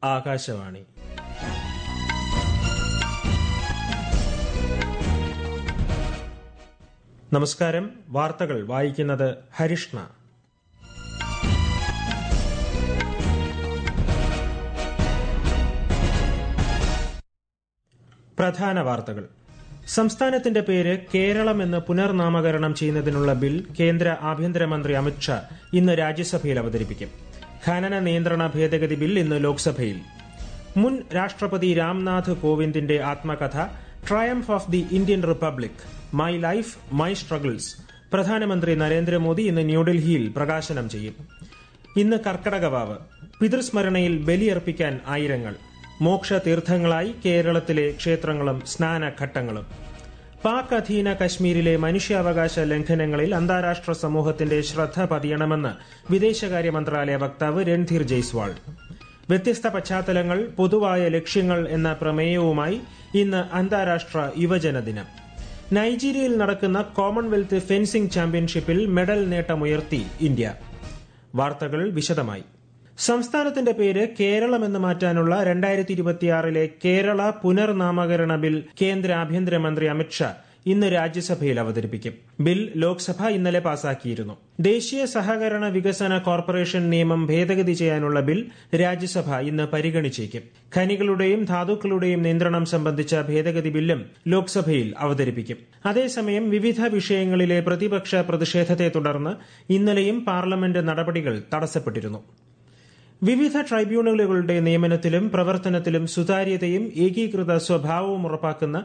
ആകാശവാണി. നമസ്കാരം. വാർത്തകൾ വായിക്കുന്നത് ഹരിഷ്ണ. പ്രധാന വാർത്തകൾ. സംസ്ഥാനത്തിന്റെ പേര് കേരളം എന്ന് പുനർനാമകരണം ചെയ്യുന്നതിനുള്ള ബിൽ കേന്ദ്ര ആഭ്യന്തരമന്ത്രി അമിത്ഷാ ഇന്ന് രാജ്യസഭയിൽ അവതരിപ്പിക്കും. ഖനന നിയന്ത്രണ ഭേദഗതി ബിൽ ഇന്ന് ലോക്സഭയിൽ. മുൻ രാഷ്ട്രപതി രാംനാഥ് കോവിന്ദിന്റെ ആത്മകഥ triumph of the Indian republic, my life my struggles പ്രധാനമന്ത്രി നരേന്ദ്രമോദി ഇന്ന് ന്യൂഡൽഹിയിൽ പ്രകാശനം ചെയ്യും. ഇന്ന് കർക്കടകവാവ്. പിതൃസ്മരണയിൽ ബലിയർപ്പിക്കാൻ ആയിരങ്ങൾ. മോക്ഷതീർത്ഥങ്ങളായി കേരളത്തിലെ ക്ഷേത്രങ്ങളും സ്നാനഘട്ടങ്ങളും. പാക് അധീന കശ്മീരിലെ മനുഷ്യാവകാശ ലംഘനങ്ങളിൽ അന്താരാഷ്ട്ര സമൂഹത്തിന്റെ ശ്രദ്ധ പതിയണമെന്ന് വിദേശകാര്യ മന്ത്രാലയ വക്താവ് രൺധീർ ജയ്സ്വാൾ. വ്യത്യസ്ത പശ്ചാത്തലങ്ങൾ, പൊതുവായ ലക്ഷ്യങ്ങൾ എന്ന പ്രമേയവുമായി ഇന്ന് അന്താരാഷ്ട്ര യുവജന ദിനം. നൈജീരിയയിൽ നടക്കുന്ന കോമൺവെൽത്ത് ഫെൻസിംഗ് ചാമ്പ്യൻഷിപ്പിൽ മെഡൽ നേട്ടമുയർത്തി ഇന്ത്യ. വാർത്തകൾ വിശദമായി. സംസ്ഥാനത്തിന്റെ പേര് കേരളം എന്ന് മാറ്റാനുള്ള 2026 കേരള പുനർനാമകരണ ബിൽ കേന്ദ്ര ആഭ്യന്തരമന്ത്രി അമിത്ഷാ ഇന്ന് രാജ്യസഭയിൽ അവതരിപ്പിക്കും. ബിൽ ലോക്സഭ ഇന്നലെ പാസാക്കിയിരുന്നു. ദേശീയ സഹകരണ വികസന കോർപ്പറേഷൻ നിയമം ഭേദഗതി ചെയ്യാനുള്ള ബിൽ രാജ്യസഭ ഇന്ന് പരിഗണിച്ചേക്കും. ഖനികളുടെയും ധാതുക്കളുടെയും നിയന്ത്രണം സംബന്ധിച്ച ഭേദഗതി ബില്ലും ലോക്സഭയിൽ അവതരിപ്പിക്കും. അതേസമയം വിവിധ വിഷയങ്ങളിലെ പ്രതിപക്ഷ പ്രതിഷേധത്തെ തുടർന്ന് ഇന്നലെയും പാർലമെന്റ് നടപടികൾ തടസ്സപ്പെട്ടിരുന്നു. വിവിധ ട്രൈബ്യൂണലുകളുടെ നിയമനത്തിലും പ്രവർത്തനത്തിലും സുതാര്യതയും ഏകീകൃത സ്വഭാവവും ഉറപ്പാക്കുന്ന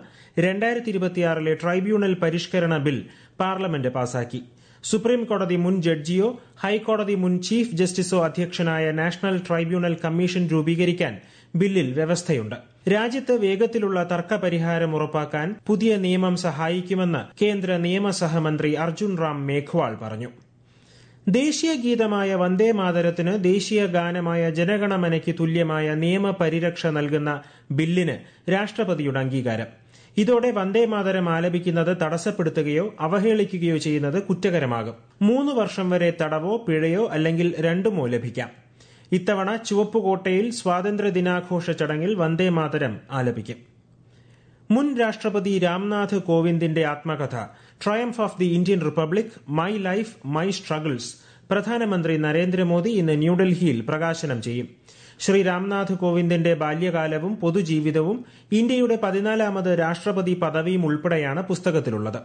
2026 ട്രൈബ്യൂണൽ പരിഷ്കരണ ബിൽ പാർലമെന്റ് പാസാക്കി. സുപ്രീം കോടതി മുൻ ജഡ്ജിയോ ഹൈക്കോടതി മുൻ ചീഫ് ജസ്റ്റിസോ അധ്യക്ഷനായ നാഷണൽ ട്രൈബ്യൂണൽ കമ്മീഷൻ രൂപീകരിക്കാൻ ബില്ലിൽ വ്യവസ്ഥയുണ്ട്. രാജ്യത്ത് വേഗത്തിലുള്ള തർക്കപരിഹാരം ഉറപ്പാക്കാൻ പുതിയ നിയമം സഹായിക്കുമെന്ന് കേന്ദ്ര നിയമസഹമന്ത്രി അർജുൻ റാം മേഘ്വാൾ പറഞ്ഞു. ദേശീയ ഗീതമായ വന്ദേ മാതരത്തിന് ദേശീയ ഗാനമായ ജനഗണമനയ്ക്ക് തുല്യമായ നിയമപരിരക്ഷ നൽകുന്ന ബില്ലിന് രാഷ്ട്രപതിയുടെ അംഗീകാരം. ഇതോടെ വന്ദേ മാതരം ആലപിക്കുന്നത് തടസ്സപ്പെടുത്തുകയോ അവഹേളിക്കുകയോ ചെയ്യുന്നത് കുറ്റകരമാകും. 3 വർഷം വരെ തടവോ പിഴയോ അല്ലെങ്കിൽ രണ്ടുമോ ലഭിക്കാം. ഇത്തവണ ചുവപ്പുകോട്ടയിൽ സ്വാതന്ത്ര്യദിനാഘോഷ ചടങ്ങിൽ വന്ദേ മാതരം ആലപിക്കും. മുൻ രാഷ്ട്രപതി രാംനാഥ് കോവിന്ദിന്റെ ആത്മകഥ triumph of the Indian republic, my life my struggles പ്രധാനമന്ത്രി നരേന്ദ്രമോദി ഇന്ന് ന്യൂഡൽഹിയിൽ പ്രകാശനം ചെയ്യും. ശ്രീ രാംനാഥ് കോവിന്ദിന്റെ ബാല്യകാലവും പൊതുജീവിതവും ഇന്ത്യയുടെ 14ാമത് രാഷ്ട്രപതി പദവിയും ഉൾപ്പെടെയാണ് പുസ്തകത്തിലുള്ളത്.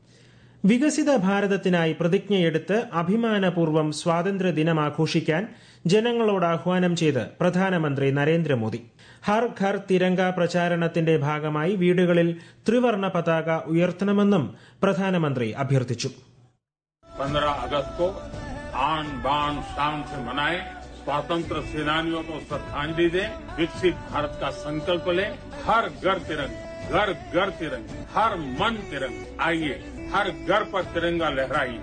വികസിത ഭാരതത്തിനായി പ്രതിജ്ഞയെടുത്ത് അഭിമാനപൂർവ്വം സ്വാതന്ത്ര്യദിനം ആഘോഷിക്കാൻ ജനങ്ങളോട് ആഹ്വാനം ചെയ്ത് പ്രധാനമന്ത്രി നരേന്ദ്രമോദി. ഹർ ഘർ തിരങ്ക പ്രചാരണത്തിന്റെ ഭാഗമായി വീടുകളിൽ ത്രിവർണ്ണ പതാക ഉയർത്തണമെന്നും പ്രധാനമന്ത്രി അഭ്യർത്ഥിച്ചു. 15 अगस्त को आन बान शान से मनाएं, स्वतंत्र सेनानियों को श्रद्धांजलि दें, विकसित भारत का संकल्प लें, हर घर तिरंगा, घर घर तिरंगा, हर मन तिरंगा. आइए हर घर पर तिरंगा लहराइए.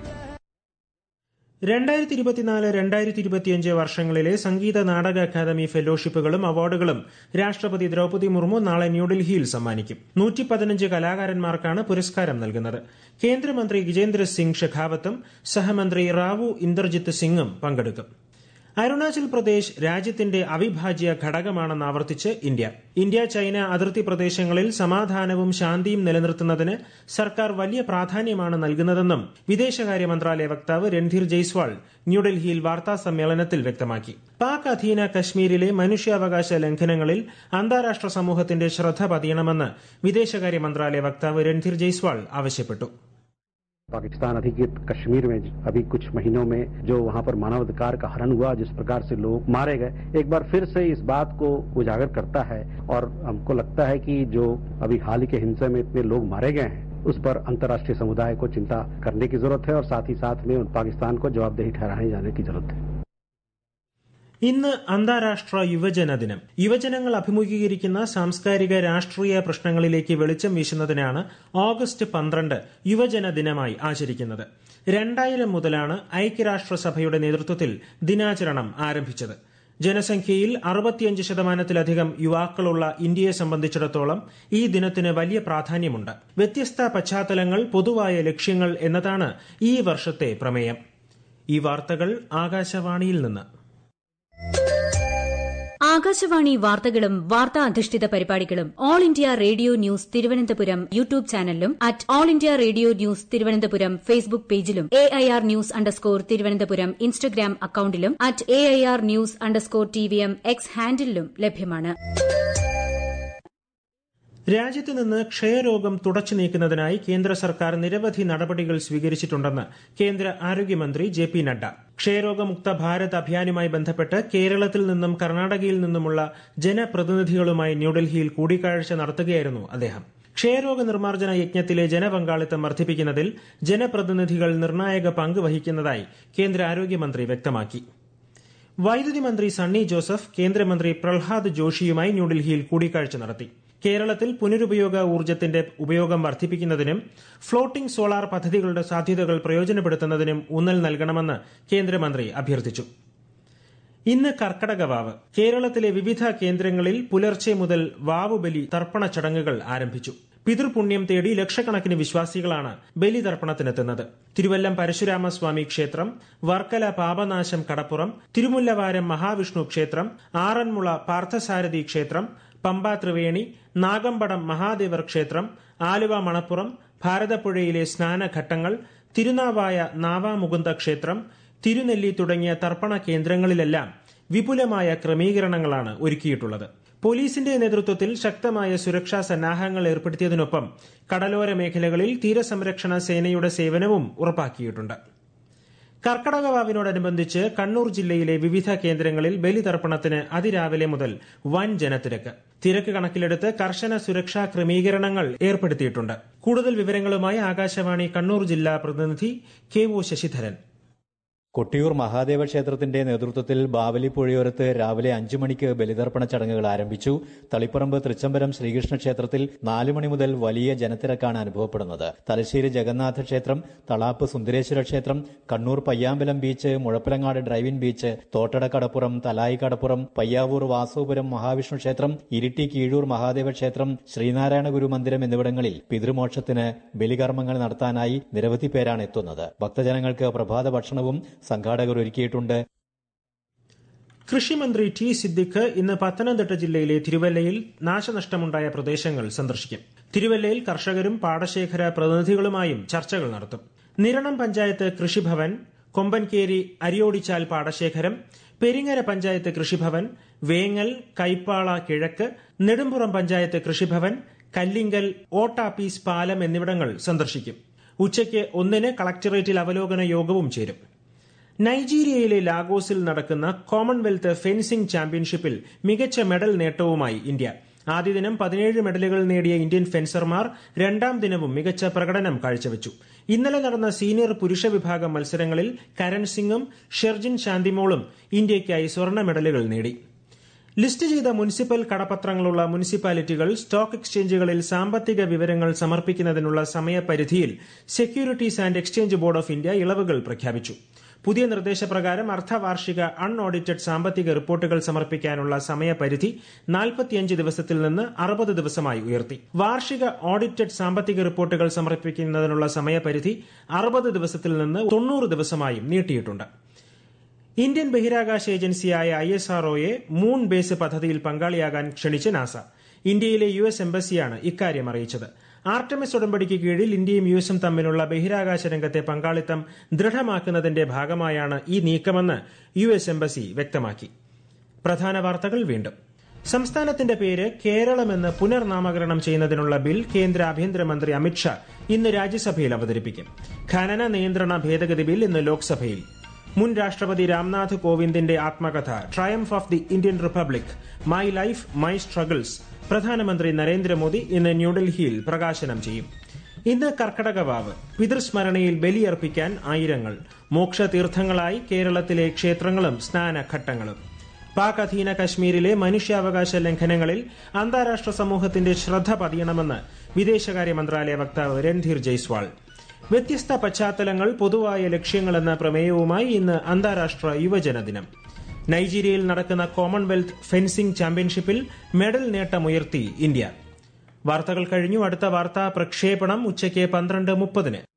2024-2025 വർഷങ്ങളിലെ സംഗീത നാടക അക്കാദമി ഫെലോഷിപ്പുകളും അവാർഡുകളും രാഷ്ട്രപതി ദ്രൌപദി മുർമു നാളെ ന്യൂഡൽഹിയിൽ സമ്മാനിക്കും. 115 കലാകാരന്മാർക്കാണ് പുരസ്കാരം നൽകുന്നത്. കേന്ദ്രമന്ത്രി ഗജേന്ദ്ര സിംഗ് ഷെഖാവത്തും സഹമന്ത്രി റാവു ഇന്ദർജിത്ത് സിംഗും പങ്കെടുക്കും. അരുണാചൽ പ്രദേശ് രാജ്യത്തിന്റെ അവിഭാജ്യ ഘടകമാണെന്ന് ആവർത്തിച്ച് ഇന്ത്യ ചൈന അതിർത്തി പ്രദേശങ്ങളിൽ സമാധാനവും ശാന്തിയും നിലനിർത്തുന്നതിന് സർക്കാർ വലിയ പ്രാധാന്യമാണ് നൽകുന്നതെന്നും വിദേശകാര്യ മന്ത്രാലയ വക്താവ് രൺധീർ ജയ്സ്വാൾ ന്യൂഡൽഹിയിൽ വാർത്താ സമ്മേളനത്തിൽ വ്യക്തമാക്കി. പാക് അധീന കശ്മീരിലെ മനുഷ്യാവകാശ ലംഘനങ്ങളിൽ അന്താരാഷ്ട്ര സമൂഹത്തിന്റെ ശ്രദ്ധ പതിയണമെന്ന് വിദേശകാര്യ മന്ത്രാലയ വക്താവ് രൺധീർ ജയ്സ്വാൾ ആവശ്യപ്പെട്ടു. पाकिस्तान अधिकृत कश्मीर में अभी कुछ महीनों में जो वहां पर मानवाधिकार का हनन हुआ, जिस प्रकार से लोग मारे गए, एक बार फिर से इस बात को उजागर करता है और हमको लगता है कि जो अभी हाल ही के हिंसा में इतने लोग मारे गए हैं उस पर अंतर्राष्ट्रीय समुदाय को चिंता करने की जरूरत है और साथ ही साथ में पाकिस्तान को जवाबदेही ठहराए जाने की जरूरत है. ഇന്ന് അന്താരാഷ്ട്ര യുവജന ദിനം. യുവജനങ്ങൾ അഭിമുഖീകരിക്കുന്ന സാംസ്കാരിക രാഷ്ട്രീയ പ്രശ്നങ്ങളിലേക്ക് വെളിച്ചം വീശുന്നതിനാണ് ഓഗസ്റ്റ് 12 യുവജന ദിനമായി ആചരിക്കുന്നത്. 2000 മുതലാണ് ഐക്യരാഷ്ട്രസഭയുടെ നേതൃത്വത്തിൽ ദിനാചരണം ആരംഭിച്ചത്. ജനസംഖ്യയിൽ 65%-ലധികം യുവാക്കളുള്ള ഇന്ത്യയെ സംബന്ധിച്ചിടത്തോളം ഈ ദിനത്തിന് വലിയ പ്രാധാന്യമുണ്ട്. വ്യത്യസ്ത പശ്ചാത്തലങ്ങൾ, പൊതുവായ ലക്ഷ്യങ്ങൾ എന്നതാണ് ഈ വർഷത്തെ പ്രമേയം. ഈ വാർത്തകൾ ആകാശവാണിയിൽ നിന്ന്. ആകാശവാണി വാർത്തകളും വാർത്താ അധിഷ്ഠിത പരിപാടികളും All India Radio news Thiruvananthapuram YouTube ചാനലിലും at All India Radio news Thiruvananthapuram Facebook പേജിലും AIR ന്യൂസ് _തിരുവനന്തപുരം ഇൻസ്റ്റഗ്രാം അക്കൌണ്ടിലും at AIR news _TVM X ഹാൻഡിലും ലഭ്യമാണ്. രാജ്യത്ത് നിന്ന് ക്ഷയരോഗം തുടച്ചു നീക്കുന്നതിനായി കേന്ദ്ര സർക്കാർ നിരവധി നടപടികൾ സ്വീകരിച്ചിട്ടുണ്ടെന്ന് കേന്ദ്ര ആരോഗ്യമന്ത്രി JP നഡ്ഡ. ക്ഷയരോഗമുക്ത ഭാരത് അഭിയാനുമായി ബന്ധപ്പെട്ട് കേരളത്തിൽ നിന്നും കർണാടകയിൽ നിന്നുമുള്ള ജനപ്രതിനിധികളുമായി ന്യൂഡൽഹിയിൽ കൂടിക്കാഴ്ച നടത്തുകയായിരുന്നു അദ്ദേഹം. ക്ഷയരോഗ നിർമ്മാർജ്ജന യജ്ഞത്തിലെ ജനപങ്കാളിത്തം വർദ്ധിപ്പിക്കുന്നതിൽ ജനപ്രതിനിധികൾ നിർണായക പങ്ക് വഹിക്കുന്നതായി കേന്ദ്ര ആരോഗ്യമന്ത്രി വ്യക്തമാക്കി. വൈദ്യുതി മന്ത്രി സണ്ണി ജോസഫ് കേന്ദ്രമന്ത്രി പ്രഹ്ലാദ് ജോഷിയുമായി ന്യൂഡൽഹിയിൽ കൂടിക്കാഴ്ച നടത്തി. കേരളത്തിൽ പുനരുപയോഗ ഊർജ്ജത്തിന്റെ ഉപയോഗം വർദ്ധിപ്പിക്കുന്നതിനും ഫ്ലോട്ടിംഗ് സോളാർ പദ്ധതികളുടെ സാധ്യതകൾ പ്രയോജനപ്പെടുത്തുന്നതിനും ഊന്നൽ നൽകണമെന്ന് കേന്ദ്രമന്ത്രി അഭ്യർത്ഥിച്ചു. ഇന്ന് കർക്കടകവാവ്. കേരളത്തിലെ വിവിധ കേന്ദ്രങ്ങളിൽ പുലർച്ചെ മുതൽ വാവുബലി തർപ്പണ ചടങ്ങുകൾ ആരംഭിച്ചു. പിതൃപുണ്യം തേടി ലക്ഷക്കണക്കിന് വിശ്വാസികളാണ് ബലിതർപ്പണത്തിനെത്തുന്നത്. തിരുവല്ലം പരശുരാമസ്വാമി ക്ഷേത്രം, വർക്കല പാപനാശം കടപ്പുറം, തിരുമുല്ലവാരം മഹാവിഷ്ണു ക്ഷേത്രം, ആറന്മുള പാർത്ഥസാരഥി ക്ഷേത്രം, പമ്പ ത്രിവേണി, നാഗമ്പടം മഹാദേവർ ക്ഷേത്രം, ആലുവ മണപ്പുറം, ഭാരതപ്പുഴയിലെ സ്നാനഘട്ടങ്ങൾ, തിരുനാവായ നാവാമുകുന്ദ ക്ഷേത്രം, തിരുനെല്ലി തുടങ്ങിയ തർപ്പണ കേന്ദ്രങ്ങളിലെല്ലാം വിപുലമായ ക്രമീകരണങ്ങളാണ് ഒരുക്കിയിട്ടുള്ളത്. പോലീസിന്റെ നേതൃത്വത്തിൽ ശക്തമായ സുരക്ഷാ സന്നാഹങ്ങൾ ഏർപ്പെടുത്തിയതിനൊപ്പം കടലോര മേഖലകളിൽ തീരസംരക്ഷണ സേനയുടെ സേവനവും ഉറപ്പാക്കിയിട്ടുണ്ട്. കർക്കടകവാവിനോടനുബന്ധിച്ച് കണ്ണൂർ ജില്ലയിലെ വിവിധ കേന്ദ്രങ്ങളിൽ ബലിതർപ്പണത്തിന് അതിരാവിലെ മുതൽ വൻ ജനത്തിരക്ക്. തിരക്ക് കണക്കിലെടുത്ത് കർശന സുരക്ഷാ ക്രമീകരണങ്ങൾ ഏർപ്പെടുത്തിയിട്ടുണ്ട്. കൂടുതൽ വിവരങ്ങളുമായി ആകാശവാണി കണ്ണൂർ ജില്ലാ പ്രതിനിധി KO ശശിധരൻ. കൊട്ടിയൂർ മഹാദേവ ക്ഷേത്രത്തിന്റെ നേതൃത്വത്തിൽ ബാവലി പുഴയോരത്ത് രാവിലെ 5 മണിക്ക് ബലിതർപ്പണ ചടങ്ങുകൾ ആരംഭിച്ചു. തളിപ്പറമ്പ് തൃച്ചംബരം ശ്രീകൃഷ്ണ ക്ഷേത്രത്തിൽ 4 മണി മുതൽ വലിയ ജനത്തിരക്കാണ് അനുഭവപ്പെടുന്നത്. തലശ്ശേരി ജഗന്നാഥ ക്ഷേത്രം, തളാപ്പ് സുന്ദരേശ്വര ക്ഷേത്രം, Kannur Payyambalam beach, Muzhappilangad drive in beach, Thottada കടപ്പുറം, തലായി കടപ്പുറം, പയ്യാവൂർ വാസവപുരം മഹാവിഷ്ണു ക്ഷേത്രം, ഇരിട്ടി കീഴൂർ മഹാദേവ ക്ഷേത്രം, ശ്രീനാരായണ ഗുരു മന്ദിരം എന്നിവിടങ്ങളിൽ പിതൃമോക്ഷത്തിന് ബലികർമ്മങ്ങൾ നടത്താനായി നിരവധി പേരാണ് എത്തുന്നത്. ഭക്തജനങ്ങൾക്ക് പ്രഭാത ഭക്ഷണവും സംഘാടകർ ഒരുക്കിയിട്ടുണ്ട്. കൃഷിമന്ത്രി T സിദ്ദിഖ് ഇന്ന് പത്തനംതിട്ട ജില്ലയിലെ തിരുവല്ലയിൽ നാശനഷ്ടമുണ്ടായ പ്രദേശങ്ങൾ സന്ദർശിക്കും. തിരുവല്ലയിൽ കർഷകരും പാടശേഖര പ്രതിനിധികളുമായും ചർച്ചകൾ നടത്തും. നിരണം പഞ്ചായത്ത് കൃഷിഭവൻ, കൊമ്പൻകേരി അരിയോടിച്ചാൽ പാടശേഖരം, പെരിങ്ങര പഞ്ചായത്ത് കൃഷിഭവൻ, വേങ്ങൽ കൈപ്പാള കിഴക്ക്, നെടുമ്പുറം പഞ്ചായത്ത് കൃഷിഭവൻ, കല്ലിങ്കൽ ഓട്ടാപ്പീസ് പാലം എന്നിവിടങ്ങൾ സന്ദർശിക്കും. ഉച്ചയ്ക്ക് 1 കളക്ടറേറ്റിൽ അവലോകന യോഗവും ചേരും. നൈജീരിയയിലെ ലാഗോസിൽ നടക്കുന്ന കോമൺവെൽത്ത് ഫെൻസിംഗ് ചാമ്പ്യൻഷിപ്പിൽ മികച്ച മെഡൽ നേട്ടവുമായി ഇന്ത്യ. ആദ്യ ദിനം 17 മെഡലുകൾ നേടിയ ഇന്ത്യൻ ഫെൻസർമാർ രണ്ടാം ദിനവും മികച്ച പ്രകടനം കാഴ്ചവെച്ചു. ഇന്നലെ നടന്ന സീനിയർ പുരുഷ വിഭാഗം മത്സരങ്ങളിൽ കരൺ സിംഗും ഷെർജിൻ ശാന്തിമോളും ഇന്ത്യയ്ക്കായി സ്വർണ്ണ മെഡലുകൾ നേടി. ലിസ്റ്റ് ചെയ്ത മുനിസിപ്പൽ കടപ്പത്രങ്ങളുള്ള മുനിസിപ്പാലിറ്റികൾ സ്റ്റോക്ക് എക്സ്ചേഞ്ചുകളിൽ സാമ്പത്തിക വിവരങ്ങൾ സമർപ്പിക്കുന്നതിനുള്ള സമയപരിധിയിൽ securities and exchange board of India ഇളവുകൾ പ്രഖ്യാപിച്ചു. പുതിയ നിർദ്ദേശപ്രകാരം അർദ്ധവാർഷിക അൺഓഡിറ്റഡ് സാമ്പത്തിക റിപ്പോർട്ടുകൾ സമർപ്പിക്കാനുള്ള സമയപരിധി 45 ദിവസത്തിൽ നിന്ന് 60 ദിവസമായി ഉയർത്തി. വാർഷിക ഓഡിറ്റഡ് സാമ്പത്തിക റിപ്പോർട്ടുകൾ സമർപ്പിക്കുന്നതിനുള്ള സമയപരിധി 60 ദിവസത്തിൽ നിന്ന് 90 ദിവസമായും നീട്ടിയിട്ടുണ്ട്. ഇന്ത്യൻ ബഹിരാകാശ ഏജൻസിയായ ISROയെ മൂൺ ബേസ് പദ്ധതിയിൽ പങ്കാളിയാകാൻ ക്ഷണിച്ച് നാസ. ഇന്ത്യയിലെ US എംബസിയാണ് ഇക്കാര്യം അറിയിച്ചത്. ആർടെമിസ് ഉടമ്പടിക്ക് കീഴിൽ ഇന്ത്യയും USഉം തമ്മിലുള്ള ബഹിരാകാശ രംഗത്തെ പങ്കാളിത്തം ദൃഢമാക്കുന്നതിന്റെ ഭാഗമായാണ് ഈ നീക്കമെന്ന് US എംബസി വ്യക്തമാക്കി. പ്രധാന വാർത്തകൾ വീണ്ടും. സംസ്ഥാനത്തിന്റെ പേര് കേരളമെന്ന് പുനർനാമകരണം ചെയ്യുന്നതിനുള്ള ബിൽ കേന്ദ്ര ആഭ്യന്തരമന്ത്രി അമിത്ഷാ ഇന്ന് രാജ്യസഭയിൽ അവതരിപ്പിക്കും. ഖനന നിയന്ത്രണ ഭേദഗതി ബിൽ ഇന്ന് ലോക്സഭയിൽ. മുൻ രാഷ്ട്രപതി രാംനാഥ് കോവിന്ദിന്റെ ആത്മകഥ triumph of the Indian republic, my life my struggles പ്രധാനമന്ത്രി നരേന്ദ്രമോദി ഇന്ന് ന്യൂഡൽഹിയിൽ പ്രകാശനം ചെയ്യും. ഇന്ന് കർക്കടകവാവ്. പിതൃസ്മരണയിൽ ബലിയർപ്പിക്കാൻ ആയിരങ്ങൾ. മോക്ഷതീർത്ഥങ്ങളായി കേരളത്തിലെ ക്ഷേത്രങ്ങളും സ്നാനഘട്ടങ്ങളും. പാക് അധീന കശ്മീരിലെ മനുഷ്യാവകാശ ലംഘനങ്ങളിൽ അന്താരാഷ്ട്ര സമൂഹത്തിന്റെ ശ്രദ്ധ പതിയണമെന്ന് വിദേശകാര്യ മന്ത്രാലയ വക്താവ് രൺധീർ ജയ്സ്വാൾ. വ്യത്യസ്ത പശ്ചാത്തലങ്ങൾ പൊതുവായ ലക്ഷ്യങ്ങളെന്ന പ്രമേയവുമായി ഇന്ന് അന്താരാഷ്ട്ര യുവജന ദിനം. നൈജീരിയയിൽ നടക്കുന്ന കോമൺവെൽത്ത് ഫെൻസിംഗ് ചാമ്പ്യൻഷിപ്പിൽ മെഡൽ നേട്ടമുയർത്തി ഇന്ത്യ. വാർത്തകൾ കഴിഞ്ഞു. അടുത്ത വാർത്താ പ്രക്ഷേപണം ഉച്ചയ്ക്ക് 12:30.